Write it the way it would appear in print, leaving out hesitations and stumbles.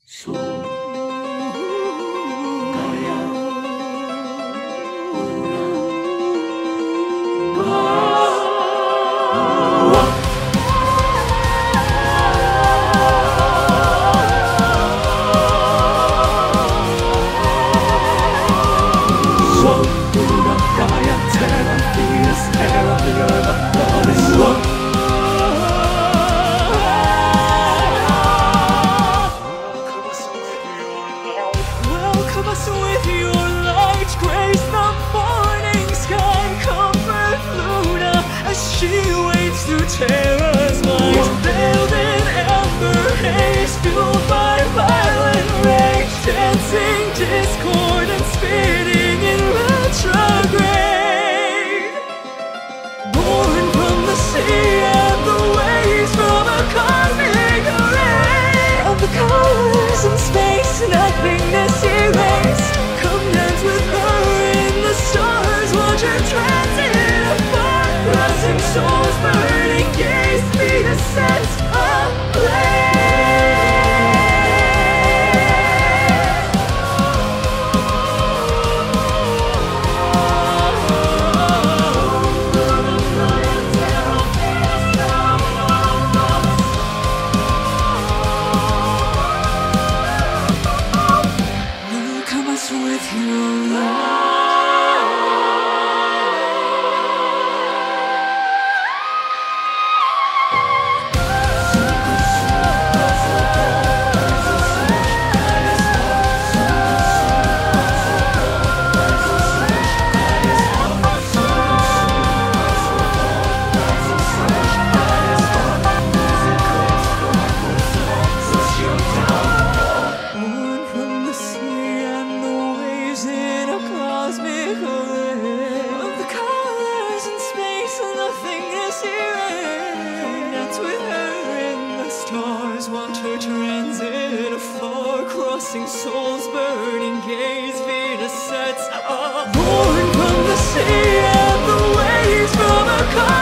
Welcome us with your light, grace the morning sky. Comfort Luna as she waits to terror's might. Veiled in amber haze, fueled by violent rage, dancing discord and spinning in retrograde. Born from the sea and the waves, from a cosmic array of the colors and space, nothingness erased. Come dance with her in the stars, watch her transit apart. Crossing souls, burning gaze, feet a sense of with your watch her transit afar, crossing souls, burning gaze, Venus sets up. Born from the sea and the waves, from a